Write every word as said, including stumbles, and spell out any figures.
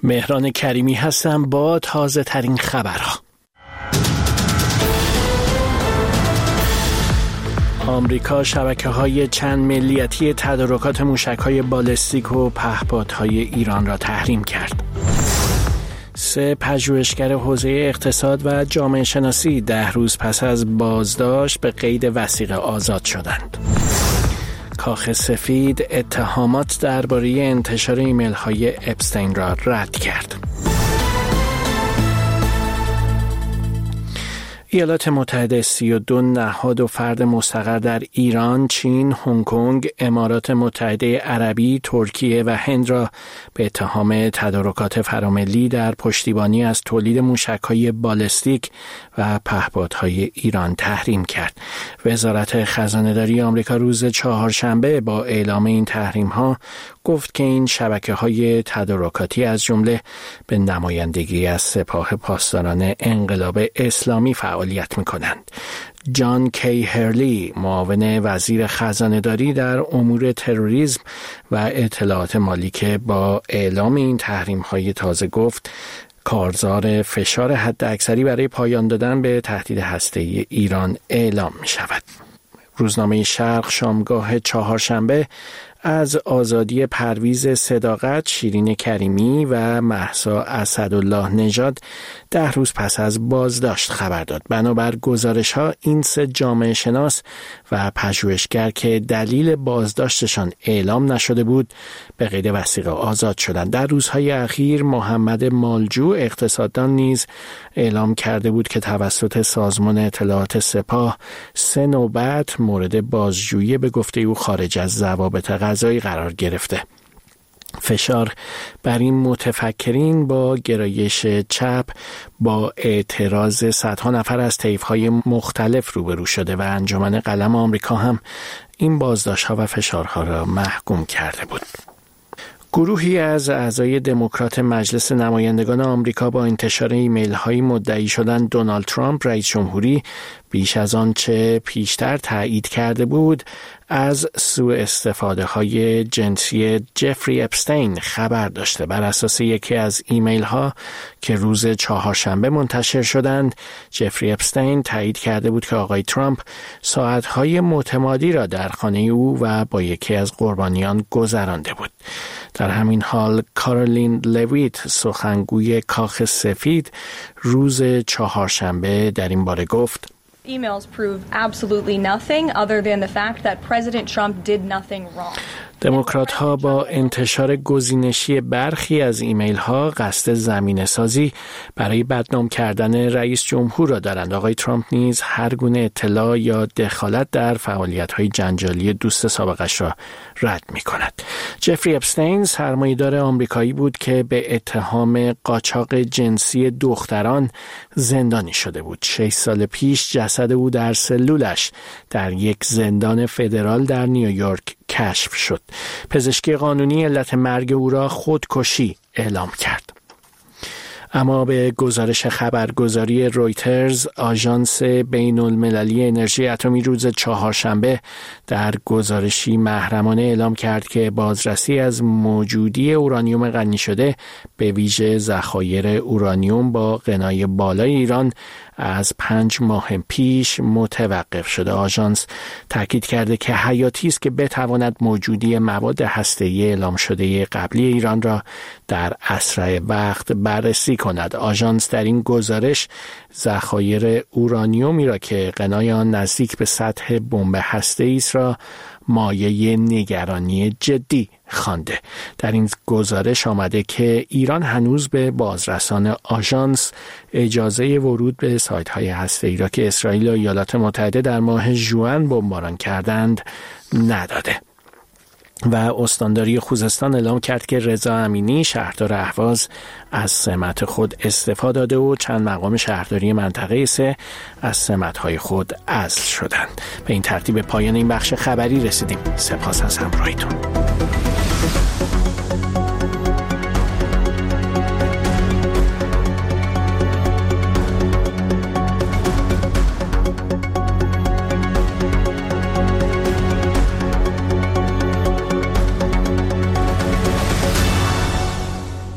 مهران کریمی هستم با تازه ترین خبرها. آمریکا شبکه‌های چند ملیتی تدارکات موشک‌های بالستیک و پهپادهای ایران را تحریم کرد. سه پژوهشگر حوزه اقتصاد و جامعه شناسی ده روز پس از بازداشت به قید وثیقه آزاد شدند. کاخ سفید اتهامات درباره انتشار ایمیل‌های اپستین را رد کرد. ایالات متحده سی و دو نهاد و فرد مستقر در ایران، چین، هنگ کنگ، امارات متحده عربی، ترکیه و هند را به اتهام تدارکات فراملی در پشتیبانی از تولید موشک‌های بالستیک و پهپادهای ایران تحریم کرد. وزارت خزانه‌داری آمریکا روز چهارشنبه با اعلام این تحریم‌ها گفت که این شبکه‌های تدارکاتی از جمله به نمایندگی از سپاه پاسداران انقلاب اسلامی فعالیت می‌کنند. جان کی هرلی، معاون وزیر خزانه‌داری در امور تروریسم و اطلاعات مالی که با اعلام این تحریم‌های تازه گفت کارزار فشار حداکثری برای پایان دادن به تهدید هسته‌ای ایران اعلام می‌شود. روزنامه شرق شامگاه چهارشنبه از آزادی پرویز صداقت، شیرین کریمی و مهسا اسدالله نژاد ده روز پس از بازداشت خبر داد. بنابر گزارش‌ها این سه جامعه شناس و پژوهشگر که دلیل بازداشتشان اعلام نشده بود به قید وثیقه آزاد شدند. در روزهای اخیر محمد مالجو اقتصاددان نیز اعلام کرده بود که توسط سازمان اطلاعات سپاه سه نوبت مورد بازجویی به گفته او خارج از ضوابط قضایی قرار گرفته. فشار بر این متفکرین با گرایش چپ با اعتراض صدها نفر از طیف‌های مختلف روبرو شده و انجمن قلم آمریکا هم این بازداشت‌ها و فشارها را محکوم کرده بود. گروهی از اعضای دموکرات مجلس نمایندگان آمریکا با انتشار ایمیل‌های مدعی شدن دونالد ترامپ رئیس جمهوری بیش از آنچه پیشتر تایید کرده بود از سوء استفاده های جنسی جفری اپستین خبر داشته. بر اساس یکی از ایمیل ها که روز چهارشنبه منتشر شدند، جفری اپستین تایید کرده بود که آقای ترامپ ساعت های متمادی را در خانه او و با یکی از قربانیان گذرانده بود. در همین حال کارولین لویت، سخنگوی کاخ سفید، روز چهارشنبه در این باره گفت: Emails prove absolutely nothing other than the fact that President Trump did nothing wrong. دموکرات ها با انتشار گزینشی برخی از ایمیل ها قصد زمینه سازی برای بدنام کردن رئیس جمهور را دارند. آقای ترامپ نیز هر گونه اطلاع یا دخالت در فعالیت های جنجالی دوست سابقش را رد می کند. جفری اپستین سرمایه‌دار آمریکایی بود که به اتهام قاچاق جنسی دختران زندانی شده بود. شش سال پیش جسد او در سلولش در یک زندان فدرال در نیویورک کشف شد. پزشکی قانونی علت مرگ او را خودکشی اعلام کرد. اما به گزارش خبرگزاری رویترز، آژانس بین المللی انرژی اتمی روز چهارشنبه در گزارشی محرمانه اعلام کرد که بازرسی از موجودی اورانیوم غنی شده به ویژه ذخایر اورانیوم با غنای بالای ایران از پنج ماه پیش متوقف شده. آژانس تاکید کرده که حیاتی است که بتواند موجودی مواد هسته‌ای اعلام شده قبلی ایران را در اسرع وقت بررسی کند. آژانس در این گزارش ذخایر اورانیومی را که غنای آن نزدیک به سطح بمب هسته‌ای است را مایه نگرانی جدی خوانده. در این گزارش آمده که ایران هنوز به بازرسان آژانس اجازه ورود به سایت‌های هسته‌ای را که اسرائیل و ایالات متحده در ماه ژوئن بمباران کردند نداده. و استانداری خوزستان اعلام کرد که رضا امینی شهردار اهواز از سمت خود استعفا داده و چند مقام شهرداری منطقه سه از سمت‌های خود عزل شدند. به این ترتیب پایان این بخش خبری رسیدیم. سپاس از همراهیتون.